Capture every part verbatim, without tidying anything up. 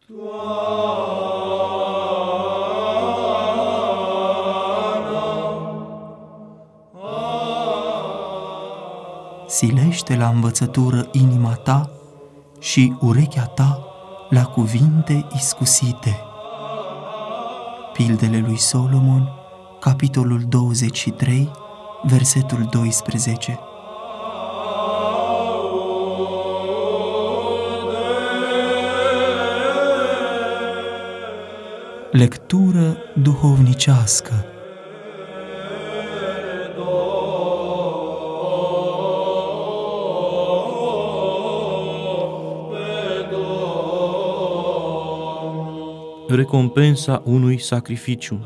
Silește la învățătură inima ta și urechea ta la cuvinte iscusite. Pildele lui Solomon, capitolul douăzeci și trei, versetul doisprezece. Lectură duhovnicească. Recompensa unui sacrificiu.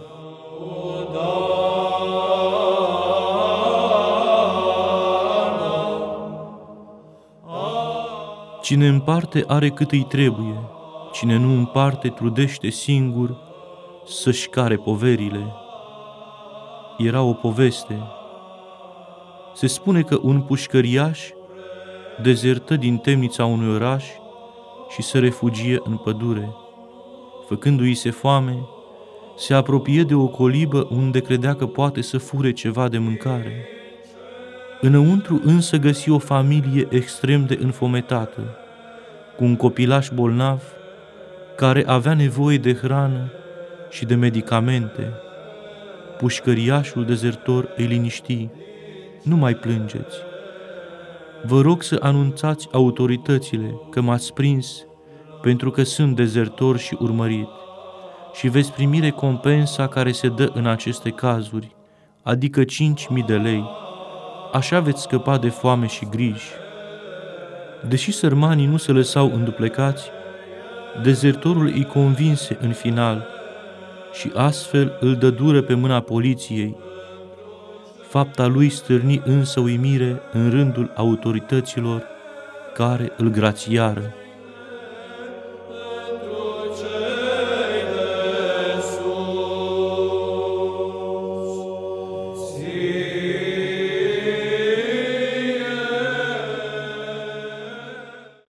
Cine împarte are cât îi trebuie, cine nu împarte trudește singur să-și care poverile. Era o poveste. Se spune că un pușcăriaș dezertă din temnița unui oraș și se refugie în pădure. Făcându-i se foame, se apropie de o colibă unde credea că poate să fure ceva de mâncare. Înăuntru însă găsi o familie extrem de înfometată, cu un copilaș bolnav care avea nevoie de hrană și de medicamente. Pușcăriașul dezertor îi liniști: "Nu mai plângeți. Vă rog să anunțați autoritățile că m-ați prins pentru că sunt dezertor și urmărit, și veți primi recompensa care se dă în aceste cazuri, adică cinci mii de lei. Așa veți scăpa de foame și griji." Deși sărmanii nu se lăsau înduplecați, dezertorul îi convinse în final și astfel îl dădură pe mâna poliției. Fapta lui stârni însă uimire în rândul autorităților, care îl grațiară.